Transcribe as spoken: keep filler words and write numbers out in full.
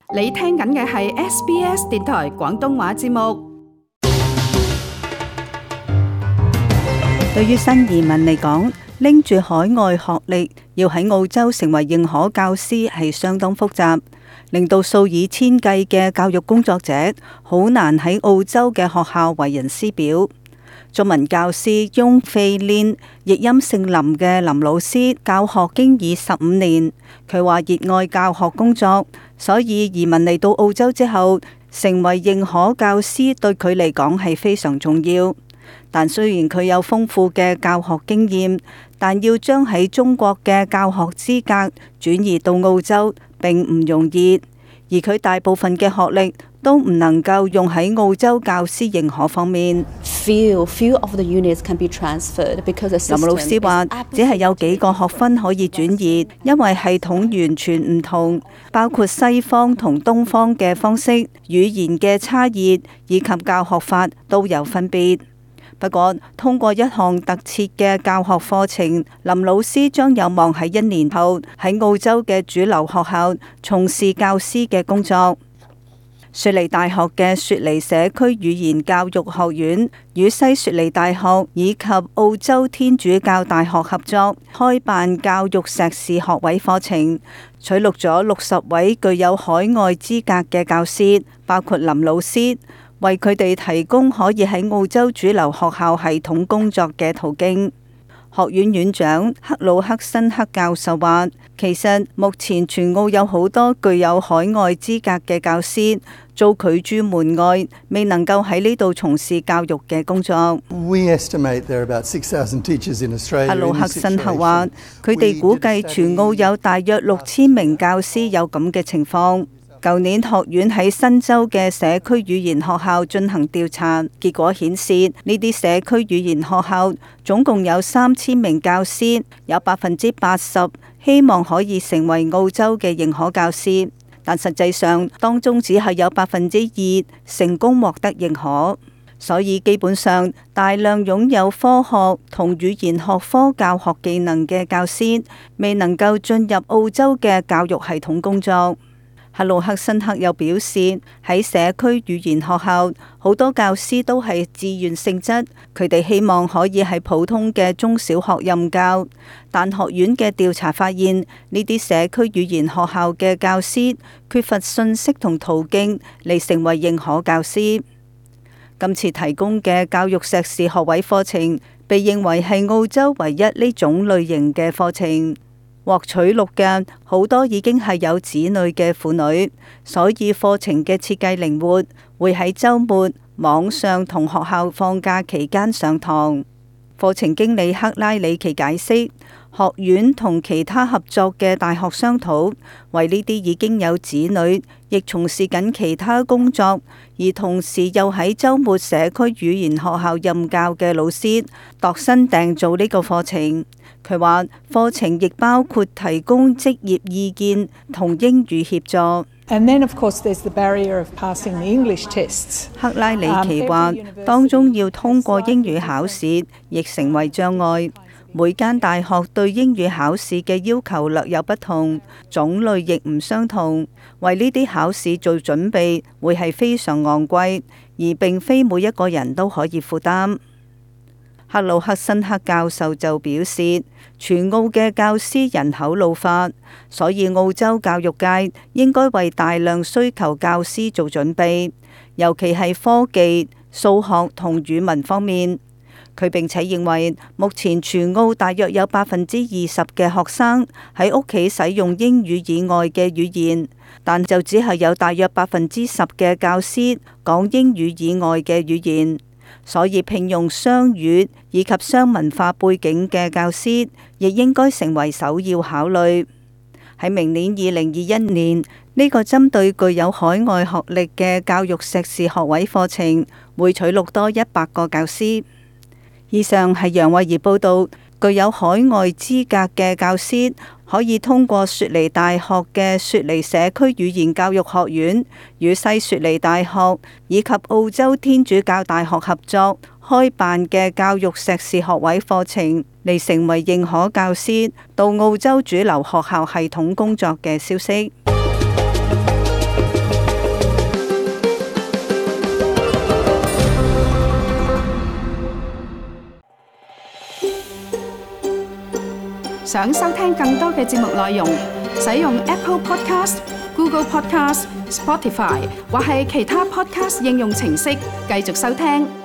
你聽緊嘅係 S B S 電台廣東話節目。 對於新移民嚟講，拎住海外學歷要喺澳洲成為認可教師係相當複雜，令到數以千計嘅教育工作者好難喺澳洲嘅學校為人師表。中文教師翁費蓮，譯音姓林嘅林老師，教學經已十五年。佢話熱愛教學工作，所以移民嚟到澳洲之後，成為認可教師對佢嚟講係非常重要。但雖然佢有豐富嘅教學經驗，但要將喺中國嘅教學資格轉移到澳洲並唔容易，而佢大部分嘅學歷都唔能夠用喺澳洲教師認可方面。 Few, few of the units can be transferred because the system 林老師話，只係有幾個學分可以轉移，因為系統完全唔同，包括西方同東方嘅方式、語言嘅差異以及教學法都有分別。不過，通過一項特設嘅教學課程，林老師將有望喺一年後喺澳洲嘅主流學校從事教師嘅工作。雪梨大學嘅雪梨社區語言教育學院與西雪梨大學以及澳洲天主教大學合作，開辦教育碩士學位課程，取錄咗六十位具有海外資格嘅教師，包括林老師，為佢哋提供可以喺澳洲主流學校系統工作嘅途徑。學院院長克魯克辛克教授話，其實目前全澳有好多具有海外資格嘅教師遭拒諸門外，未能夠喺呢度從事教育嘅工作。克魯克辛克話，佢哋估計全澳有大約六千名教師有咁嘅情況。舊年學院喺新州嘅社區語言學校進行調查，結果顯示呢啲社區語言學校總共有三千名教師，有百分之八十希望可以成為澳洲嘅認可教師，但實際上當中只係有百分之二成功獲得認可。所以基本上，大量擁有科學同語言學科教學技能嘅教師未能夠進入澳洲嘅教育系統工作。克魯克辛克又表示，喺社區語言學校，好多教師都係自願性質，佢哋希望可以喺普通嘅中小學任教，但學院嘅調查發現，呢啲社區語言學校嘅教師缺乏信息同途徑嚟成為認可教師。今次提供嘅教育碩士學位課程，被認為係澳洲唯一呢種類型嘅課程。獲取錄嘅好多已經係有子女嘅婦女，所以課程嘅設計靈活，會喺週末、網上同學校放假期間上堂。課程經理克拉里奇解釋，學院同其他合作嘅大學商討，為呢啲已經有子女，亦從事緊其他工作，而同時又喺週末社區語言學校任教嘅老師，度身訂造呢個課程。佢話課程亦包括提供職業意見同英語協助。 And then, of course, there's the barrier of passing the English tests. 克拉里奇話，當中要通過英語考試，亦成為障礙。每間大學對英語考試嘅要求略有不同，種類亦唔相同。為呢啲考試做準備，會係非常昂貴，而並非每一個人都可以負擔。克魯克辛克教授就表示，全澳嘅教師人口老化，所以澳洲教育界應該為大量需求教師做準備，尤其係科技、數學同語文方面。佢並且認為，目前全澳大約有百分之二十嘅學生喺屋企使用英語以外嘅語言，但就只係有大約百分之十嘅教師講英語以外嘅語言。所以聘用雙語以及雙文化背景嘅教師，亦應該成為首要考慮。喺明年二零二一年，呢個針對具有海外學歷嘅教育碩士學位課程，會取錄多一百個教師。以上係楊慧儀報道，具有海外資格嘅教師可以通過雪梨大學嘅雪梨社區語言教育學院與西雪梨大學以及澳洲天主教大學合作開辦嘅教育碩士學位課程，嚟成為認可教師到澳洲主流學校系統工作嘅消息。 想收聽更多嘅節目內容，使用 Apple Podcast、Google Podcast、Spotify 或係其他 Podcast 應用程式繼續收聽。